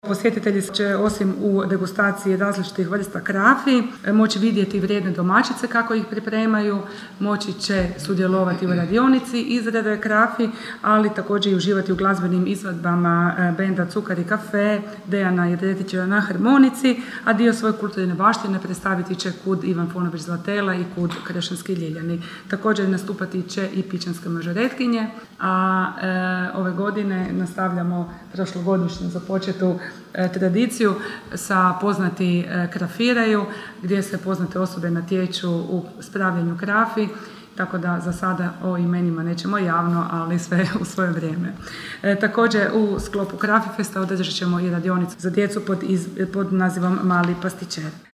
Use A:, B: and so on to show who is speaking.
A: Posjetitelji će osim u degustaciji različitih vrsta krafi moći vidjeti vrijedne domaćice kako ih pripremaju, moći će sudjelovati u radionici izrade krafi, ali također i uživati u glazbenim izvedbama benda Cukar i kafe, Dejana Jedretića na harmonici, a dio svoje kulturne baštine predstaviti će Kud Ivan Fonović Zlatela i Kud Krešanski Ljiljani. Također nastupati će i pićanske mažoretkinje, a ove godine nastavljamo prošlogodišnju započetu tradiciju sa Poznati krafiraju, gdje se poznate osobe natječu u spravljanju krafi, tako da za sada o imenima nećemo javno, ali sve u svoje vrijeme. Također u sklopu Krafi Festa održat ćemo i radionicu za djecu pod nazivom Mali pastičer.